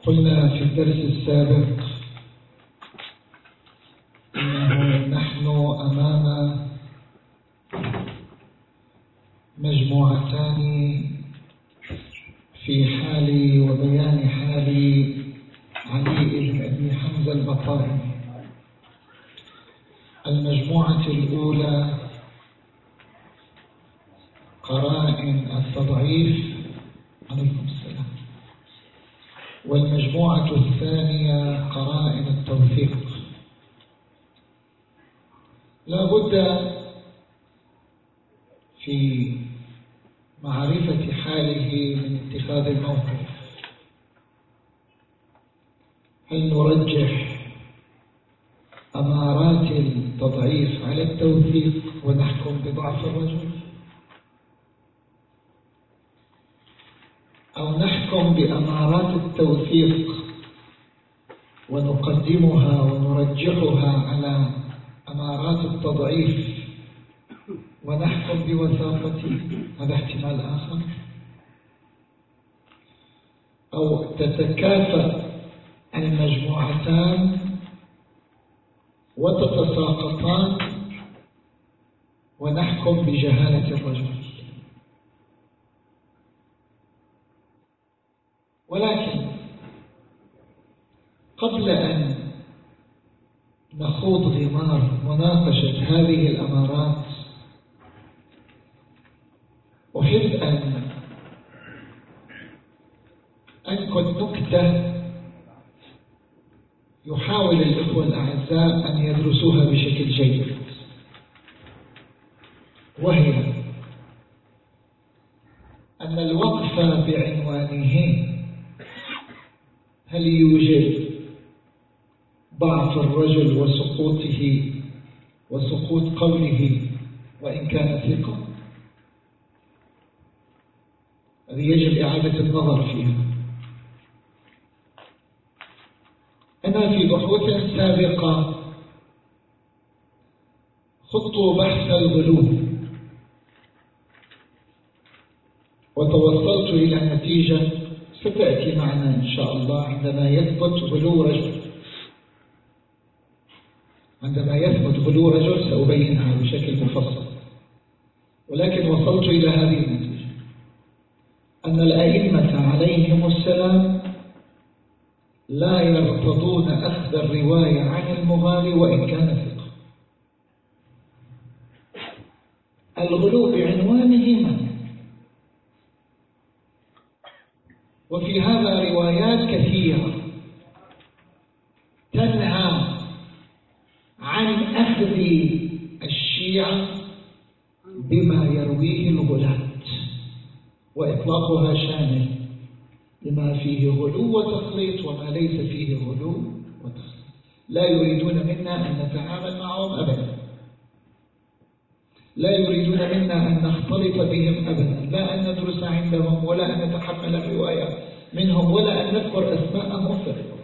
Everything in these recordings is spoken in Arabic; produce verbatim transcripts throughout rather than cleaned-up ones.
قلنا في الدرس السابق إنه نحن أمام مجموعتان في حال وبيان حال علي بن أبي حمزة البطائي. المجموعة الأولى قرائن التضعيف عليكم السلام، والمجموعة الثانية قرائن التوثيق. لا بد في معرفة حاله من اتخاذ الموقف. هل نرجح أمارات التضعيف على التوثيق ونحكم بضعف الرجل، أو نحكم بأمارات التوثيق ونقدمها ونرجحها على أمارات التضعيف ونحكم بوثاقته؟ هذا احتمال آخر. أو تتكافأ المجموعتان وتتساقطان ونحكم بجهالة الرجل. ولكن قبل أن نخوض غمار مناقشة هذه الأمارات أحب أن أنقل نكتة يحاول الإخوة الأعزاء أن يدرسوها بشكل جيد، وهي أن الوقف بعنوانه هل يوجد ضعف الرجل وسقوطه وسقوط قوله وإن كان ثقة، هذه يجب إعادة النظر فيها. أنا في بحوث سابقة خضت بحث الغلو وتوصلت إلى نتيجة ستأتي معنا إن شاء الله عندما يثبت غلو رجل. عندما يثبت غلو رجل سأبينها بشكل مفصل، ولكن وصلت إلى هذه النتيجة: أن الأئمة عليهم السلام لا يرتضون أخذ الرواية عن المغالي وإن كان ثقة. الغلو بعنوانه منع، وفي هذا روايات كثيرة تنهى عن أخذ الشيعة بما يرويه الغلاة وإطلاقها شامل لما فيه غلو وتخليط وما ليس فيه غلو وتخليط. لا يريدون منا أن نتعامل معهم أبدا، لا يريدون منا أن نختلط بهم أبدا، لا أن ندرس عندهم ولا أن نتحمل الرواية منهم ولا أن نذكر أسماءهم في الرواية.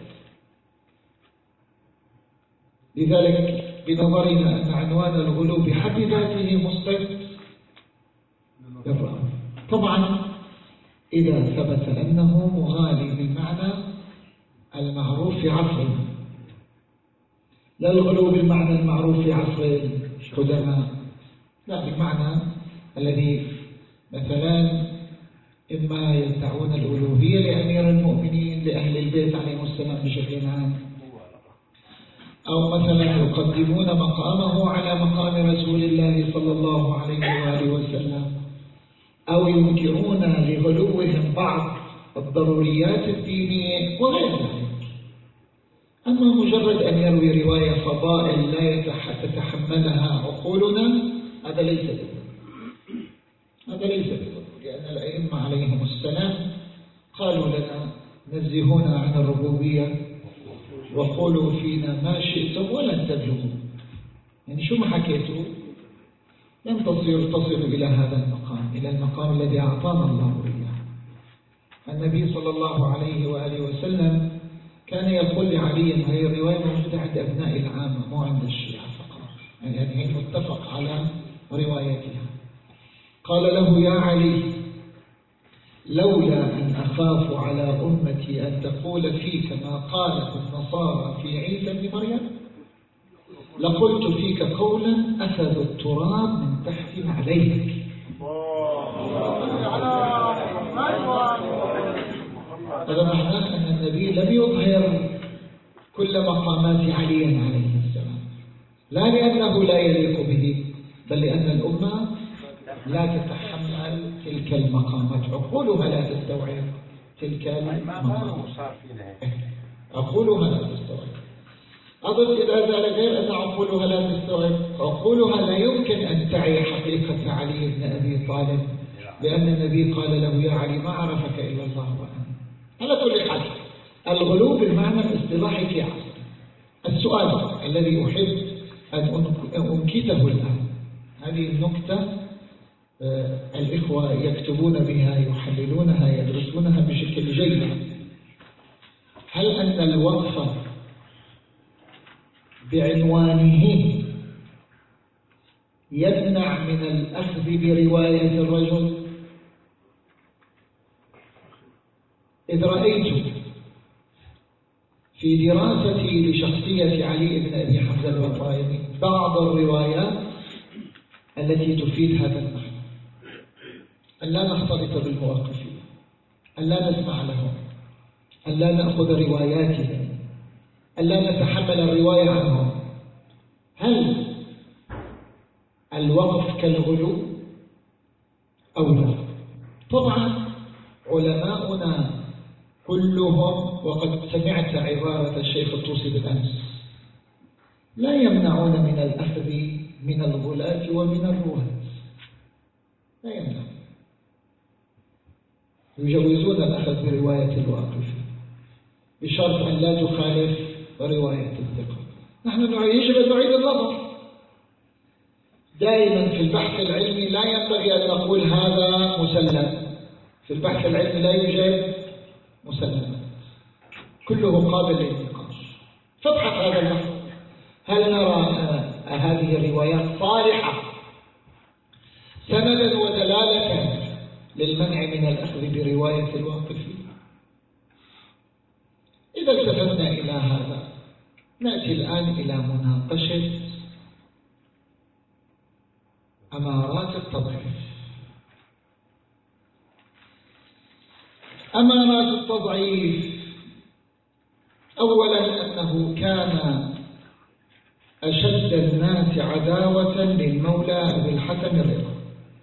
لذلك بنظرنا أن عنوان الغلو بحد ذاته مسقط يبرأ. طبعا إذا ثبت أنه مغالي بالمعنى المعروف في عصره، لا الغلو بالمعنى المعروف في عصر القدماء، لا بالمعنى الذي مثلا إما يدعون الألوهية لأمير المؤمنين لأهل البيت عليهم السلام بشكل عام، أو مثلا يقدمون مقامه على مقام رسول الله صلى الله عليه وآله وسلم، أو ينكرون لغلوهم بعض الضروريات الدينية وغير ذلك. أما مجرد أن يروي رواية فضائل لا تتحملها عقولنا، هذا ليس بذلك، هذا ليس بذلك، لأن الأئمة عليهم السلام قالوا لنا: نزهونا عن الربوبية وقولوا فينا ما شئتم ولن تبلغوا. يعني شو ما حكيتوا لن تصلوا إلى هذا المقام، إلى المقام الذي أعطانا الله إياه. النبي صلى الله عليه وآله وسلم كان يقول لعلي، هذه الرواية موجودة عند أبناء العامة مو عند الشيعة فقط، يعني هي متفق على روايتها. قال له: يا علي، لولا أن أخاف على أمتي أن تقول فيك ما قالت النصارى في عيسى بن مريم لقلت فيك قولا أخذ التراب من تحت نعليك. هذا معناه أن النبي لم يظهر كل مقامات علي عليه السلام، لا لأنه لا يليق به، بل لأن الأمة لا تتحمل تلك المقامات، عقولها لا تستوعب تلك المقامات، عقولها لا تستوعب. أضف إلى ذلك غير أن عقولها لا تستوعب، عقولها لا يمكن أن تعي حقيقة علي بن أبي طالب، لأن النبي قال له: يا علي ما عرفك إلا الله وأنا. على كل حال الغلو بالمعنى الاصطلاحي في عصر. السؤال الذي أحب أن أنكته الآن، هذه النكتة الإخوة يكتبون بها، يحللونها، يدرسونها بشكل جيد. هل أن الوقف بعنوانه يمنع من الأخذ برواية الرجل؟ إذ رأيت في دراستي لشخصية علي بن أبي حمزة البطائني بعض الروايات التي تفيد هذا المعنى، أن لا نختلط بالموقفين، أن لا نسمع لهم، أن لا نأخذ رواياتهم، أن لا نتحمل الرواية عنهم. هل الوقف كالغلو أو لا؟ طبعا علماؤنا كلهم، وقد سمعت عبارة الشيخ الطوسي بالأمس، لا يمنعون من الأخذ من الغلاة ومن الرواة، لا يمنعون، يجوزون الأخذ برواية الواقف بشرط أن لا تخالف رواية الثقة. نحن يجب أن نعيد النظر دائما في البحث العلمي، لا ينبغي أن نقول هذا مسلم. في البحث العلمي لا يوجد مسلمات، كله قابل للنقاش. فابحث هذا البحث، هل نرى هذه الروايات صالحة سندا ودلالة للمنع من الأخذ برواية الواقفين؟ إذا التفتنا إلى هذا نأتي الآن إلى مناقشة أمارات التضعيف. أمارات التضعيف، أولا أنه كان أشد الناس عداوة للمولى أبي الحسن الرضا،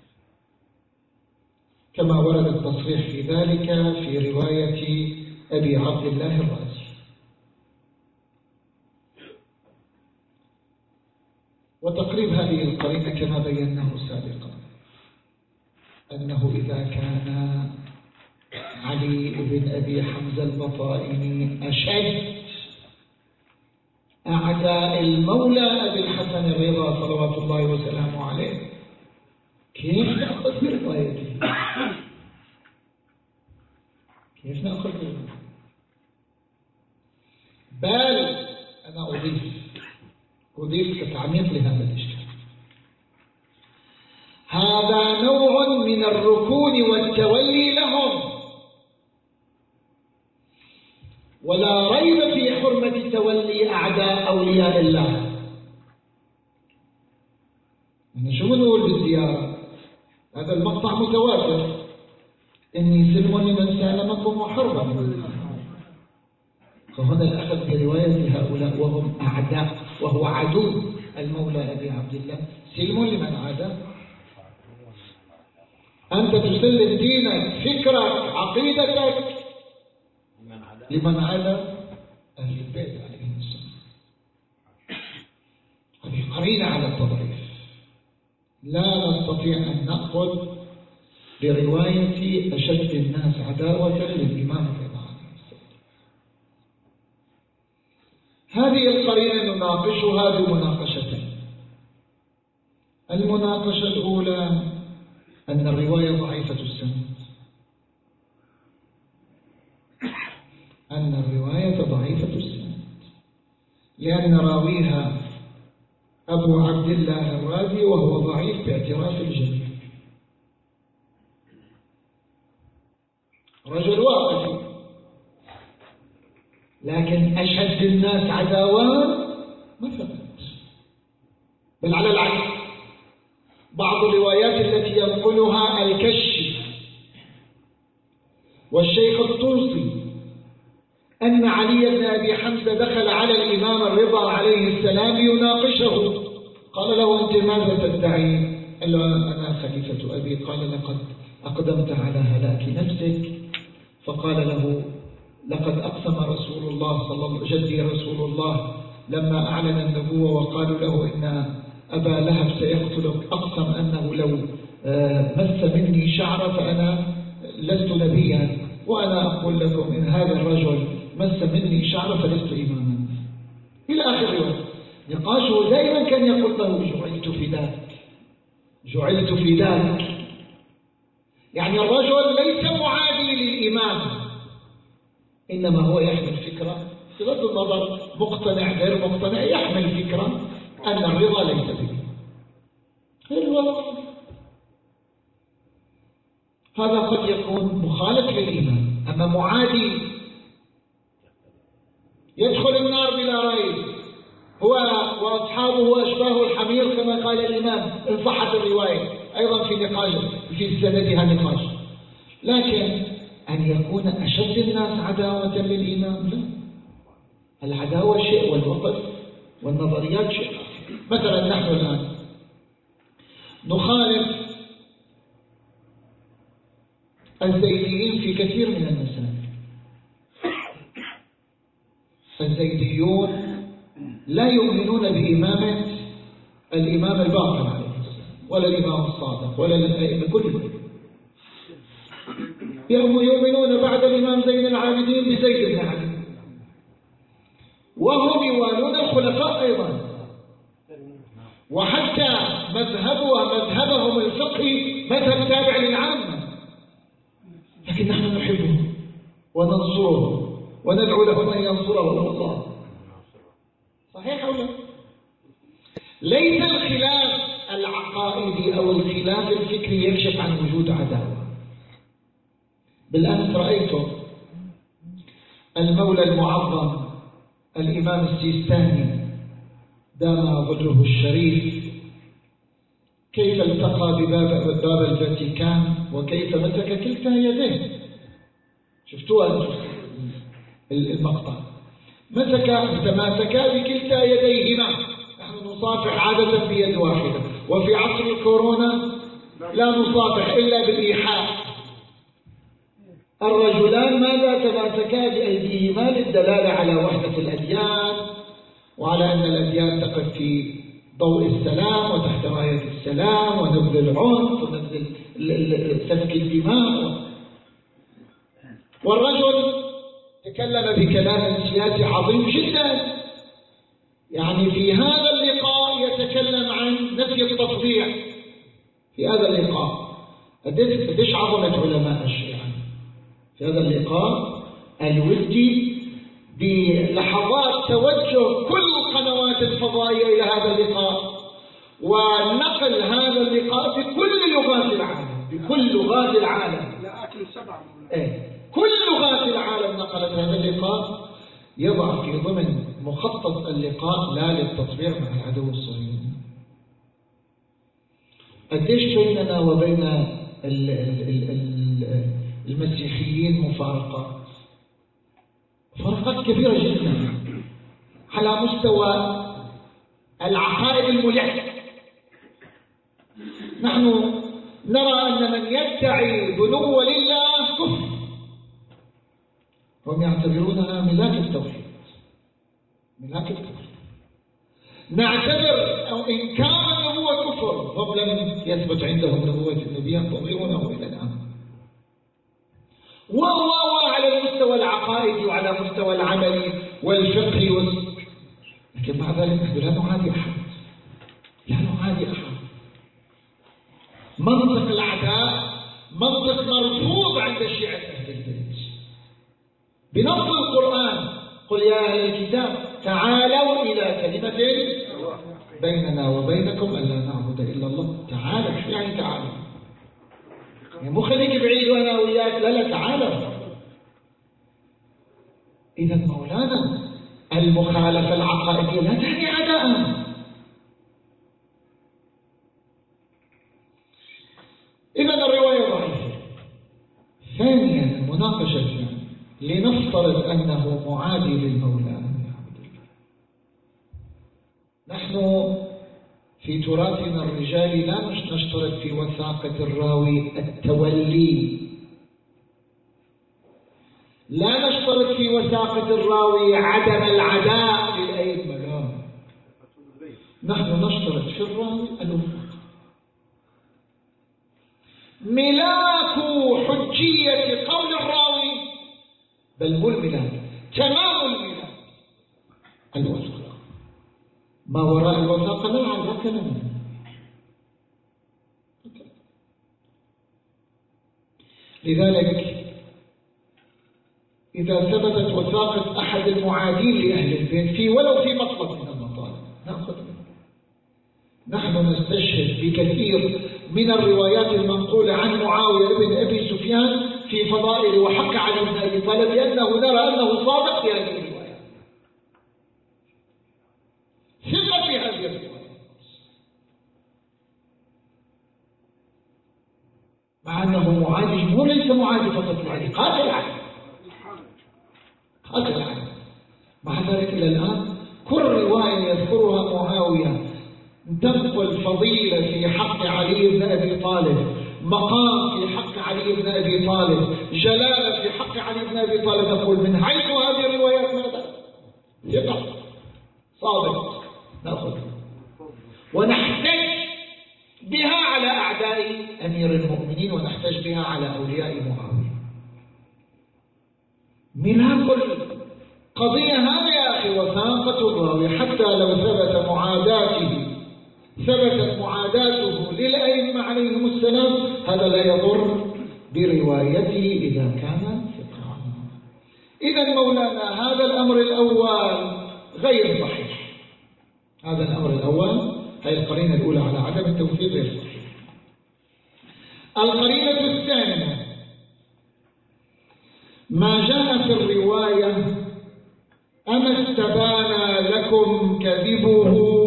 كما ورد التصريح في ذلك في رواية أبي عبد الله الرازي. وتقريب هذه القرينة كما بيناه سابقا، أنه إذا كان علي بن أبي حمزة البطائني أشد أعداء المولى أبي الحسن الرضا صلوات الله وسلامه عليه، كيف نأخذ بروايته؟ كيف نأخذ بروايته؟ بل أنا أضيف أضيف كتعميق لهذا الإشكال، هذا نوع من الركون والتولي لهم، ولا ريب في حرمة تولي أعداء أولياء الله. أنا شو بنقول بالزيارة؟ هذا المقطع متواتر: إني سلم لمن سالمكم وحربا. فهنا الأخذ برواية هؤلاء وهم أعداء، وهو عدو المولى أبي عبد الله. سلم لمن عادى، أنت تسلم دينك، فكرك، عقيدتك لمن عادى أهل البيت عليهم السلام. هذه قرينة على التضعيف. لا نستطيع أن نأخذ برواية أشد الناس عداوة للإمام الرضا عليه السلام. هذه القرينة نناقشها بمناقشتين. المناقشة الأولى أن الرواية ضعيفة السند، أن الرواية ضعيفة السند لأن راويها أبو عبد الله الرازي، وهو ضعيف باعتراف الجميع. رجل واقفي، لكن أشد الناس عداوة ما ثبت، بل على العكس. بعض الروايات التي ينقلها الكشي والشيخ الطوسي أن علي بن أبي حمزة دخل على الإمام الرضا عليه السلام يناقشه، قال له: أنت ماذا تدعي؟ قال له: أنا خليفة أبي. قال: لقد أقدمت على هلاك نفسك. فقال له: لقد أقسم رسول الله صلى الله جدي رسول الله لما أعلن النبوة وقالوا له إن أبا لهب سيقتلك، أقسم أنه لو مس مني شعر فأنا لست نبيا، وأنا أقول لكم إن هذا الرجل مس مني شعر فلست إماما، إلى آخر يوم. نقاشه دائما كان يقول له: جعلت فداك، جعلت فداك. يعني الرجل ليس معادي للإمام، إنما هو يحمل فكرة، بغض النظر مقتنع غير مقتنع، يحمل فكرة أن الرضا ليس به غير الوقت. هذا قد يكون مخالف للإمام. أما معادي يدخل النار بلا ريب، هو وأصحابه أشباه الحمير كما قال الإمام إن صحت الرواية، أيضا في نقاش في سندها نقاش. لكن أن يكون أشد الناس عداوة للإمام لا، العداوة شيء والوقت والنظريات شيء. مثلا نحن الآن نخالف الزيديين في كثير من المسائل. الزيديون لا يؤمنون بإمامة الإمام الباقر عليه السلام ولا الإمام الصادق ولا الأئمة كلهم، يؤمنون بعد الإمام زين العابدين بزيد بن علي، وهم يوالون الخلفاء أيضا، وحتى مذهبهم مذهبهم الفقهي مذهب تابع للعامة، لكن نحن نحبهم وننصرهم وندعو لهم أن ينصرهم الله. صحيح أو لا؟ ليس الخلاف العقائدي أو الخلاف الفكري يكشف عن وجود عداوة. بالأمس رأيت المولى المعظم الإمام السيستاني دام ظله الشريف كيف التقى بباب باب الفاتيكان وكيف مسك كلتا يديه. شفتوها المقطع؟ مسك تماسكا بكلتا يديهما. نحن نصافح عادة بيد واحدة، وفي عصر الكورونا لا نصافح إلا بالإيحاء. الرجلان ماذا تماسكا بأيديهما للدلالة على وحدة الأديان وعلى أن الأديان تقف في ضوء السلام وتحت راية السلام ونبذ العنف ونبذ سفك الدماء. والرجل تكلم بكلام سياسي عظيم جدا، يعني في هذا اللقاء يتكلم عن نفي التطبيع. في هذا اللقاء قديش عظمة علماء الشيعة في هذا اللقاء الودي بلحظات توجه كل القنوات الفضائية إلى هذا اللقاء ونقل هذا اللقاء بكل لغات العالم، بكل لغات العالم. لا أكل سبعة. إيه، كل لغات العالم نقلت هذا اللقاء، يضع في ضمن مخطط اللقاء لا للتطبيع مع العدو الصهيوني. قديش بيننا وبين ال ال ال ال المسيحيين مفارقات مفارقات كبيرة جدا على مستوى العقائد الملحة. نحن نرى أن من يدعي بنو لله كفر، هم يعتبرونها ملاك التوحيد، ملاك الكفر. نعتبر أو إنكار النبوة كفر، هم لم يثبت عندهم نبوة النبي ينتظرونه إلى الآن. وهو على المستوى العقائدي وعلى مستوى العملي والفقهي وال... لكن مع ذلك نحن لا نعادي أحد، لا نعادي أحد. منطق العداء منطق مرفوض عند الشيعة أهل البيت بنص القرآن: قل يا أهل الكتاب تعالوا إلى كلمة بيننا وبينكم ألا نعبد إلا الله. تعالوا، شو يعني تعالوا؟ يعني مو خليك بعيد وأنا وياك، لا لا تعالوا. إذا مولانا المخالفة العقائدية لا تعني عداء. إذا الرواية ضعيفة. ثانيا المناقشة الثانية، لنفترض أنه معادي للمولى. نحن في تراثنا الرجالي لا نشترط في وثاقة الراوي التولي، لا نشترط في وثاقة الراوي عدم العداء للأئمة، لا، نحن نشترط في الراوي الوثاقة. ملاك حجية قول الراوي، بل مو الملاك، تمام الملاك الوثاقة. ما وراء الوثاقة لا على كلام. لذلك إذا ثبتت وثاقة أحد المعادين لأهل البيت في ولو في مطلب من المطالب نأخذ منه. نحن نستشهد بكثير من الروايات المنقولة عن معاوية بن أبي سفيان في فضائل وحق علي بن أبي طالب، لأنه نرى أنه صادق في هذه الروايات، ثقة في هذه الروايات، مع أنه معادي، هو ليس معادي فقط، معادي قاتل عليه، قاتل عليه. مع ذلك إلى الآن كل رواية يذكرها معاوية تنقل فضيلة في حق علي بن أبي طالب، مقام في حق علي بن أبي طالب، جلالة في حق علي بن أبي طالب، نقول من حيث هذه الروايات ماذا؟ ثقة صادق نأخذ ونحتج بها على أعداء أمير المؤمنين، ونحتج بها على أولياء معاوية. منها كل قضية هذه يا أخي وثاقة الراوي، حتى لو ثبت معاداته ثبتت معاداته للأئمة عليهم السلام، هذا لا يضر بروايته إذا كان ثقة. إذا مولانا هذا الأمر الأول غير صحيح، هذا الأمر الأول، هي القرينة الأولى على عدم التوثيق غير صحيح. القرينة الثانية ما جاء في الرواية أما استبان لكم كذبه،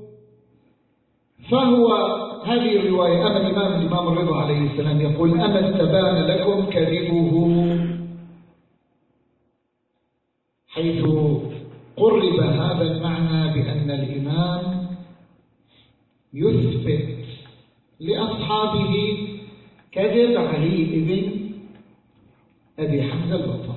فهو هذه الرواية أما الإمام الإمام الرضا عليه السلام يقول أما استبان لكم كذبه، حيث قرب هذا المعنى بأن الإمام يثبت لأصحابه كذب علي بن أبي حمزة البطار،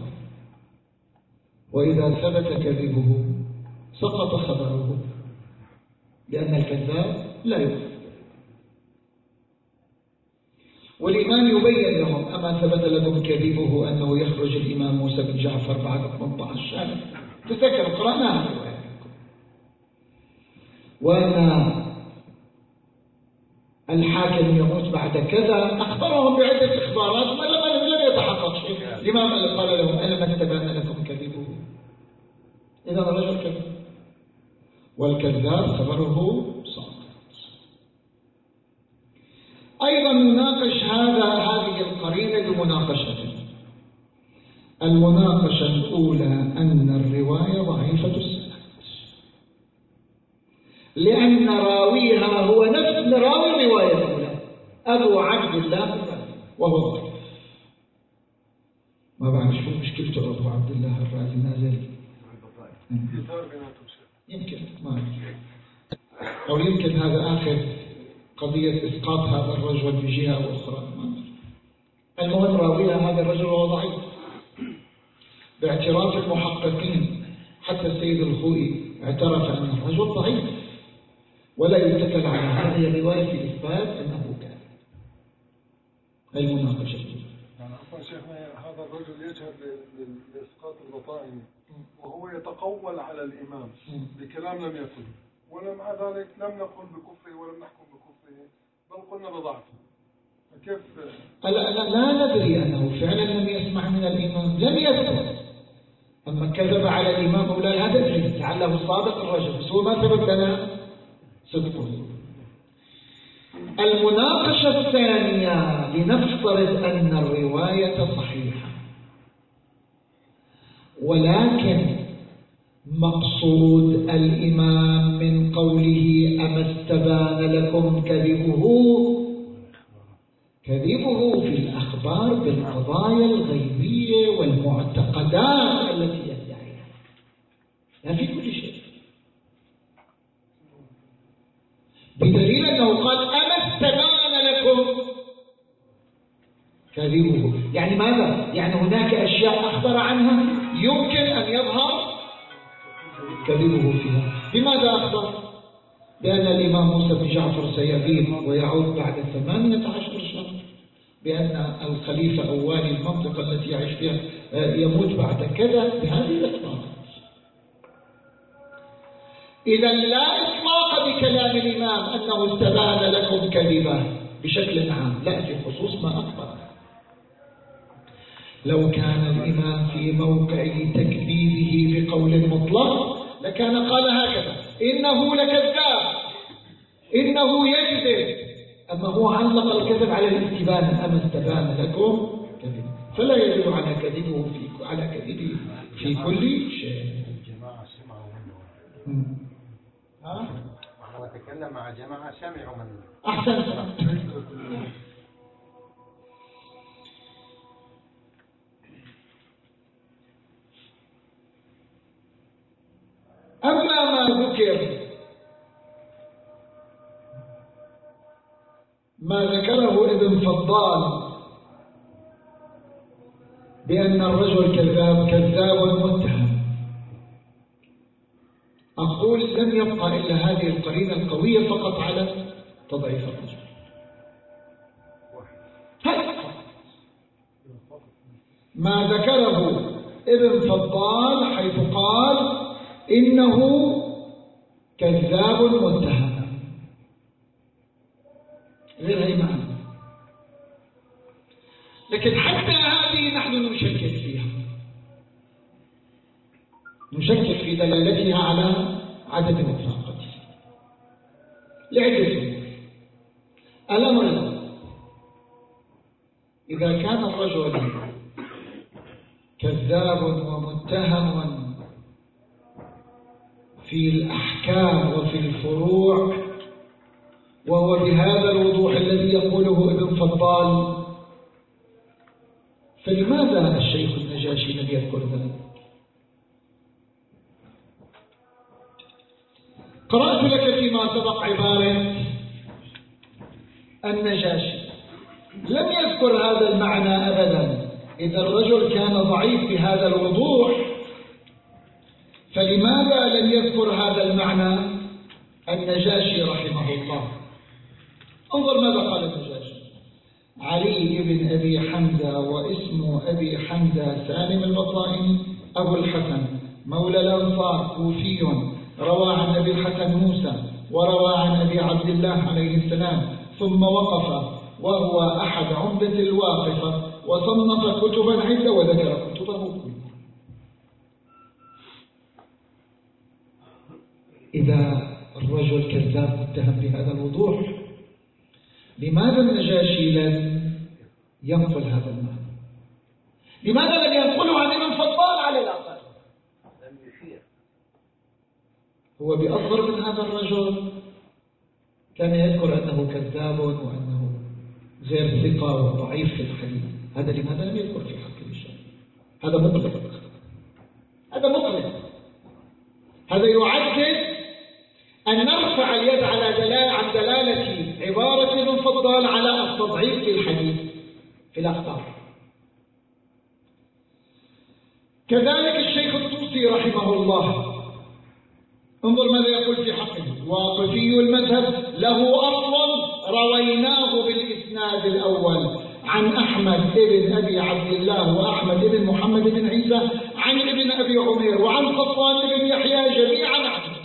وإذا ثبت كذبه سقط خبره، لأن الكذاب لا يكذب. والإمام يبين لهم أما ثبت لكم كذبه أنه يخرج الإمام موسى بن جعفر بعد ثمانية عشر، تذكر قرأناها وأن الحاكم يموت بعد كذا، أخبرهم بعدة إخبارات ما لم يتحقق شيء. الإمام قال لهم ألم استبان لكم كذبه، إذا الرجل كذب، والكذاب خبره صادق. أيضا نناقش هذا هذه القرينة بمناقشة. المناقشة الأولى أن الرواية ضعيفة السند، لأن راويها هو نفس راوي الرواية الأولى أبو عبد الله الرازي، وهو ضعيف. ما بعرف شو مشكلته أبو عبد الله الرازي نازل، يمكن ما أو يمكن هذا آخر قضية إسقاط هذا الرجل بجهة أو أخرى. المهم راويها هذا الرجل وهو ضعيف باعتراف المحققين، حتى السيد الخوئي اعترف أن الرجل ضعيف، ولا يتكل على هذه الرواية في إثبات أنه كان. المناقشة يعني شيخنا هذا الرجل يجهد لإسقاط البطائن، وهو يتقول على الإمام بكلام لم يكن، ومع ذلك لم نقل بكفره ولم نحكم بكفره، بل قلنا بضعفه. فكيف؟ لا, لا, لا ندري أنه فعلا لم يسمع من الإمام، لم يثبت. أما كذب على الإمام أولى هذا الحديث لعله صادق الرجل، بس هو ما ثبت لنا صدقه. المناقشة الثانية لنفترض أن الرواية صحيحة، ولكن مقصود الإمام من قوله أما استبان لكم كذبه كذبه في الأخبار بالقضايا الغيبية والمعتقدات التي يدعيها، لا في كل شيء، بدليل أنه قال أما استبان لكم كذبه. يعني ماذا؟ يعني هناك أشياء أخبر عنها يمكن أن يظهر كذبه فيها. بماذا أخبر؟ بأن الإمام موسى بن جعفر سيغيب ويعود بعد ثمانية عشر شهر، بأن الخليفة أو والي المنطقة التي يعيش فيها يموت بعد كذا، بهذه الأخبار. إذا لا إطلاق بكلام الإمام أنه استبان لكم كذبه بشكل عام، لا، في خصوص ما أخبر. لو كان الإمام في موقع تكذيبه بقول مطلق لكان قال هكذا: إنه لكذاب، إنه يكذب. أما هو علق الكذب على الاستبان، أما استبان لكم كذب، فلا يدل على كذبه في على كذبه في كل شيء. الجماعة سمعوا منه. ها؟ هو تكلم مع جماعة سمعوا منه. أحسن. أما ما ذكر ما ذكره ابن فضال بأن الرجل كذاب كذاب متهم، أقول لم يبقى إلا هذه القرينة القوية فقط على تضعيف الرجل. ما ذكره ابن فضال حيث قال إنه كذاب متهم، غير هي معنى. لكن حتى هذه نحن نشكك فيها، نشكك في دلالتها على عدد وفاقته لعدة أمور. الأمر الأول: إذا كان الرجل كذاب ومتهم في الأحكام وفي الفروع، وهو بهذا الوضوح الذي يقوله ابن فضال، فلماذا الشيخ النجاشي لم يذكر ذلك؟ قرأت لك فيما سبق عبارة النجاشي، لم يذكر هذا المعنى أبدا. إذا الرجل كان ضعيف بهذا الوضوح فلماذا لم يذكر هذا المعنى النجاشي رحمه الله؟ انظر ماذا قال النجاشي: علي بن أبي حمزة واسم أبي حمزة سالم البطائني أبو الحسن مولى الأنصار كوفي، روى عن أبي الحسن موسى وروى عن أبي عبد الله عليه السلام، ثم وقف وهو أحد عمدة الواقفة، وصنف كتبا عدة وذكر كتبه كلها. إذا الرجل كذاب متهم بهذا الوضوح، لماذا النجاشي لم ينقل هذا المعنى؟ لماذا لم ينقله عن ابن فضال على الأقل؟ لم يشير. هو بأصغر من هذا الرجل كان يذكر أنه كذاب وأنه غير ثقة وضعيف في الحديث، هذا لماذا لم يذكر في حق الشيء؟ هذا مقلق، هذا مقلق، هذا يعكس أن نرفع اليد على دلالة عن دلالة عبارة ابن فضال على التضعيف في الحديث في الأخبار. كذلك الشيخ الطوسي رحمه الله، انظر ماذا يقول في حقه: واقفي المذهب له أصل رويناه بالإسناد الأول عن أحمد بن أبي عبد الله وأحمد بن محمد بن عيسى عن ابن أبي عمير وعن قطان بن يحيى جميعا عنه.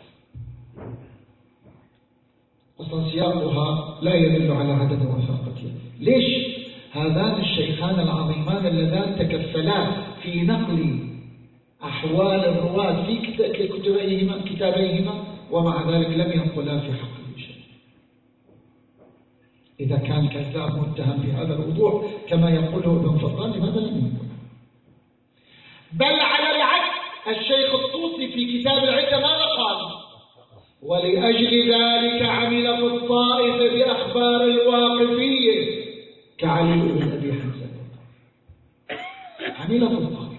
أصلا سياقها لا يدل على عدد وفاقته. ليش؟ هذان الشيخان العظيمان اللذان تكفلا في نقل أحوال الرواة في كتابيهما كتابيهما ومع ذلك لم ينقلا في حقه شيء. إذا كان كذاب متهم بهذا الوضوح كما يقوله ابن فضال، لماذا لم ينقل؟ بل على الشيخ الطوسي في كتاب العدة ماذا قال؟ ولأجل ذلك عمل في الطائف بأخبار الواقفية كعلي بن أبي حمزة، عمل في الطائف.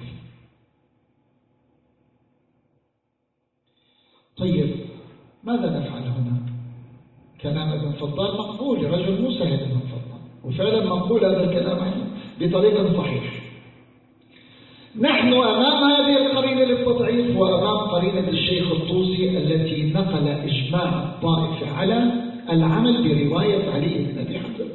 طيب ماذا نفعل هنا؟ كلام ابن فضال مقبول، رجل مسهل ابن فضال، وفعلا مقبول هذا الكلام بطريقة صحيح. نحن أمام هذه القرينة للتضعيف وأمام قرينة الشيخ الطوسي التي نقل إجماع الطائف على العمل برواية علي بن أبي حمزة.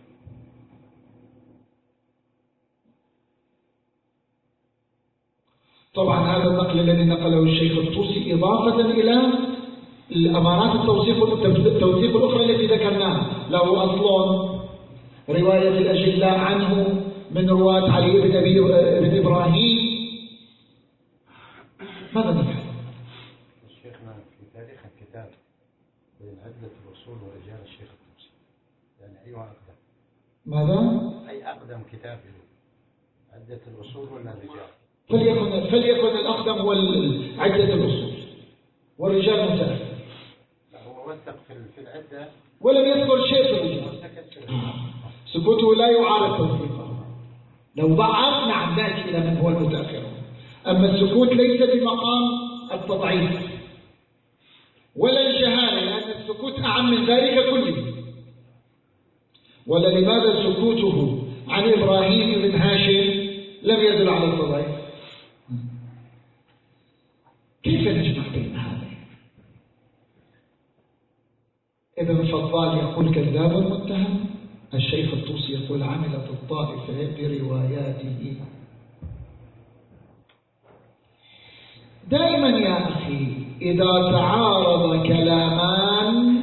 طبعا هذا النقل الذي نقله الشيخ الطوسي إضافة إلى الأمارات التوثيق التوثيق الأخرى التي ذكرناها، له أصل رواية الأجلاء عنه من رواة علي بن أبي بن إبراهيم. ماذا نفعل؟ شيخنا في تاريخ الكتاب بين عدة الأصول ورجال الشيخ الطوسي، يعني أيها أقدم؟ ماذا؟ أي أقدم كتاب عدة الأصول ولا الرجال؟ فليكن فليكن الأقدم هو عدة الأصول والرجال متأخر. هو وثق في العدة ولم يذكر شيء في الرجال. سكوته لا يعارض توثيقه. لو ضعف نعم نأتي إلى من هو المتأخر، أما السكوت ليس بمقام التضعيف ولا الجهالة، لأن السكوت أعم من ذلك كله. ولا لماذا سكوته عن إبراهيم بن هاشم لم يدل على التضعيف؟ كيف نجمع بين هذا؟ ابن فضال يقول كذاب متهم، الشيخ الطوسي يقول عملت الطائفة برواياته. دائما يا أخي إذا تعارض كلامان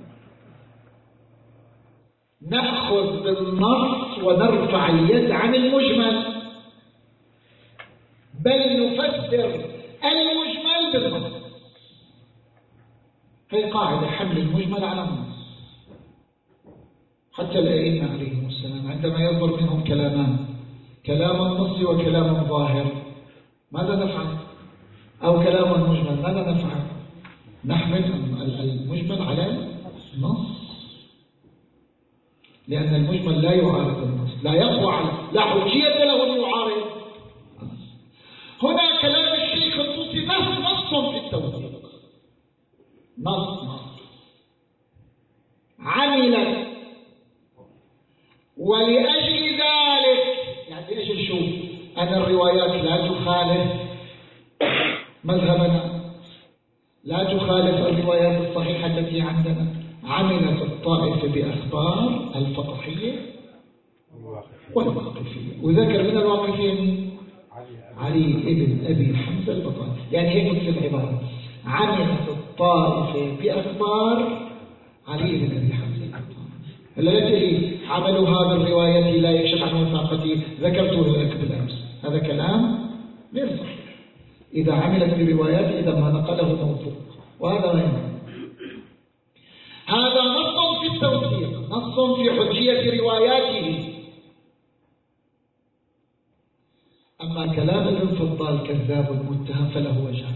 نأخذ بالنص ونرفع اليد عن المجمل، بل نفسر المجمل بالنص. هي قاعدة حمل المجمل على النص. حتى الأئمة عليهم السلام عندما يصدر منهم كلامان، كلام النص وكلام ظاهر، ماذا نفعل؟ أو كلام المجمل، ماذا نفعل؟ نحمل المجمل على النص، لأن المجمل لا يعارض النص، لا يقوى على، لا حجية له أن يعارض. هنا كلام الشيخ الطوسي نص نص في التوثيق، نص نص عملت، ولأجل ذلك يعني أجل شو؟ أن الروايات لا تخالف مذهبنا، لا تخالف الروايات الصحيحة التي عندنا. عملت الطائفة بأخبار الفقهية والواقفية، وذكر من الواقفين علي ابن أبي حمزة البطاني، يعني هيك في العبارة، عملت الطائفة بأخبار علي بن أبي حمزة البطاني. التي عملها بالرواية لا يكشف عن وثاقته ذكرته لك بالأمس، هذا كلام غير صحيح. إذا عملت بروايات إذا ما نقله موثوق، وهذا غير. هذا نص في التوثيق، نص في حجية رواياته. أما كلام ابن فضال كذاب متهم فله وجهان.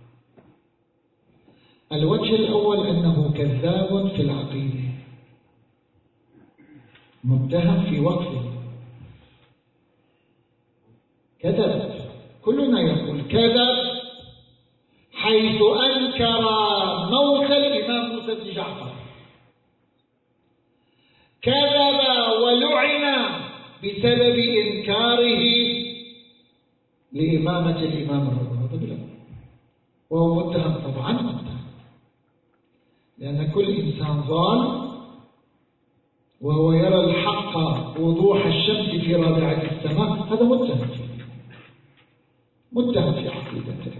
الوجه الأول أنه كذاب في العقيدة، متهم في وقفه، كذب، كلنا يقول كذب، حيث أنكر موت الإمام موسى بن جعفر، كذب ولعن بسبب إنكاره لإمامة الإمام الرضا، وهو متهم طبعا متهم، لأن كل إنسان ضال وهو يرى الحق وضوح الشمس في رابعة السماء، هذا متهم فيه، متهم في عقيدته.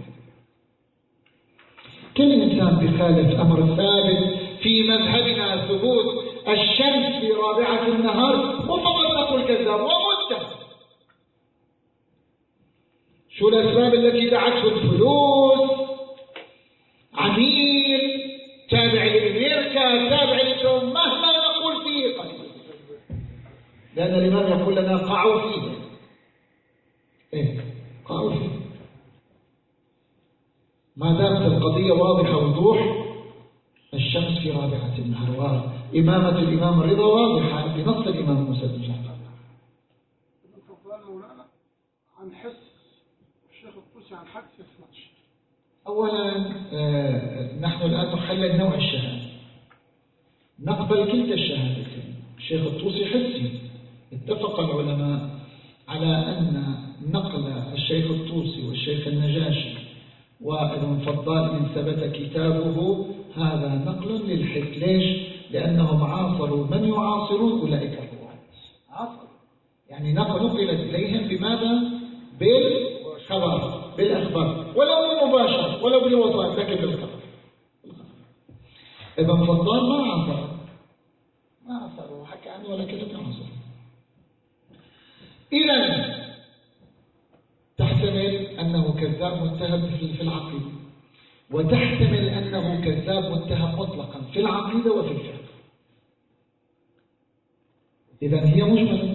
كل إنسان بخالف أمر ثابت في مذهبنا ثبوت الشمس في رابعة النهار وفقط نقول كذاب ومتهم. شو الأسباب التي دعته؟ الفلوس، عميل، تابع لأمريكا، تابع للدوم، مهما نقول فيه قليل، لأن الإمام يقول لنا قعوا فيه. إيه؟ قعوا فيه. ما دامت القضية واضحة وضوح، الشمس في رابعة النهار، وإمامة الإمام الرضا واضحة بنص الإمام موسى بن جعفر. عن حس الشيخ الطوسي عن حدس اثناشر. أولا آه نحن الآن نحلل نوع الشهادة، نقبل كلتا الشهادتين. الشيخ الطوسي حسي، اتفق العلماء على أن نقل الشيخ الطوسي والشيخ النجاشي وابن فضال إن ثبت كتابه هذا نقل للحس. ليش؟ لأنهم عاصروا من يعاصرون أولئك الرواة، عاصروا يعني نقلوا إليهم بماذا؟ بالخبر، بالأخبار، ولو مباشر ولو بالوسائط، لكن بالخبر. ابن فضال ما عاصر، ما عاصر وحكى عنه ولا كلمة عاصر. إذا تحتمل أنه كذاب متهم في العقيدة، وتحتمل أنه كذاب متهم مطلقا في العقيدة وفي الفقه. إذا هي مجملة.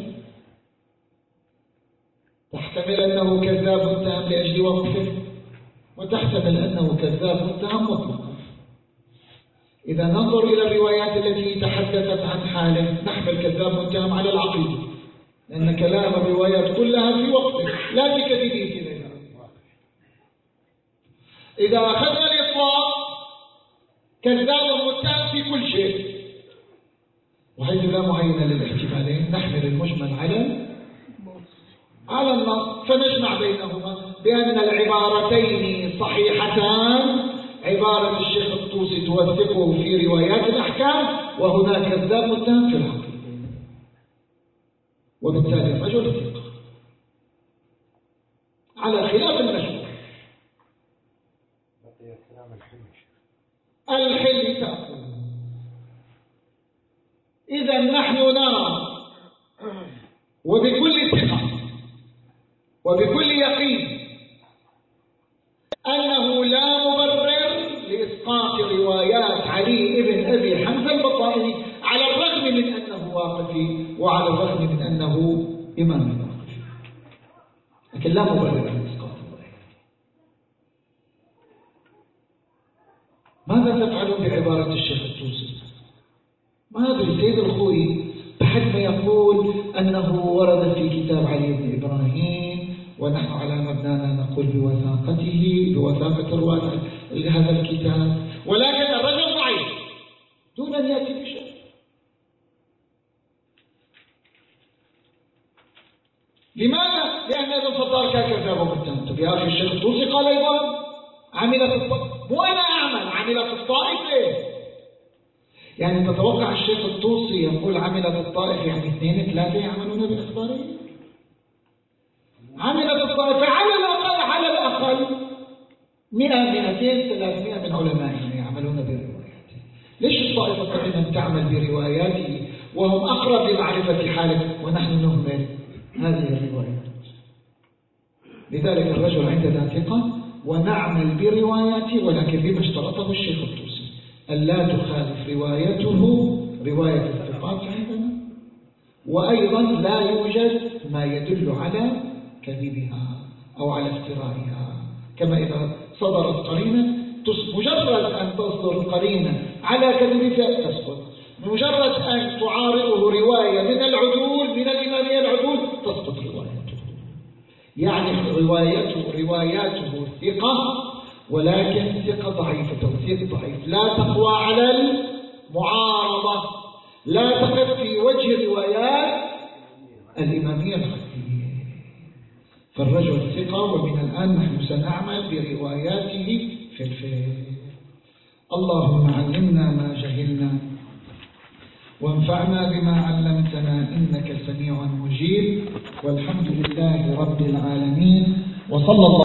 تحتمل أنه كذاب متهم لأجل وقفه، وتحتمل أنه كذاب متهم مطلقا. إذا ننظر إلى الروايات التي تحدثت عن حاله، نحمل كذاب متهم على العقيدة، لأن كلام الروايات كلها في وقته لا في كذبه كذا. إذا أخذنا الإطلاق كذاب متهم في كل شيء، وحيث لا معين للاحتمالين نحمل المجمل على على النص، فنجمع بينهما بأن العبارتين صحيحتان. عبارة الشيخ الطوسي توثقه في روايات الأحكام، وهناك كذاب متهم في العقيدة، وبالتالي الرجل ثقة على خلاف المشهور. الحل تأخذ. إذا نحن نرى وبكل ثقة وبكل يقين أنه لا مبرر لإسقاط روايات علي بن أبي حمزة البطائني، على الرغم من أنه واقفي وعلى الرغم من أنه إمام واقفي، لكن لا مبرر لإسقاط الروايات. ماذا تفعلون بعبارة الشيخ الطوسي؟ ما أدري. سيد الخوئي بحد ما يقول أنه ورد في كتاب علي بن إبراهيم، ونحن على مبنانا نقول بوثاقته بوثاقة الرواة لهذا الكتاب، ولكن الرجل ضعيف دون أن يأتي بشيء. لماذا؟ لأن ابن فضال كان كذاب متهم. يا أخي الشيخ الطوسي قال أيضا عملت الطائف، مو أنا أعمل، عملت الطائفة. يعني تتوقع الشيخ الطوسي يقول عملت الطائف يعني اثنين ثلاثة يعملون بالإخبارية؟ عملت الطائفة على الأقل على الأقل مئة مئتين ثلاثمائة من علمائنا يعملون برواياته. ليش الطائفة قدما تعمل برواياته وهم أقرب لمعرفة حاله ونحن نهمل هذه الروايات؟ لذلك الرجل عندنا ثقة ونعمل برواياته، ولكن بما اشترطه الشيخ الطوسي ألا تخالف روايته رواية الثقات عندنا، وأيضا لا يوجد ما يدل على كذبها أو على افترائها. كما إذا صدرت قرينة، مجرد أن تصدر قرينة على كذبها تسقط، مجرد أن تعارضه رواية من العدول من الإمامية العدول تسقط روايته. يعني روايته رواياته ثقة، ولكن ثقة ضعيفة، توثيق ضعيف، لا تقوى على المعارضة، لا تقف في وجه روايات الإمامية الخفية. فالرجل ثقة، ومن الآن نحن سنعمل برواياته في الفقه. اللهم علمنا ما جهلنا وانفعنا بما علمتنا، إنك سميع مجيب، والحمد لله رب العالمين، وصلى الله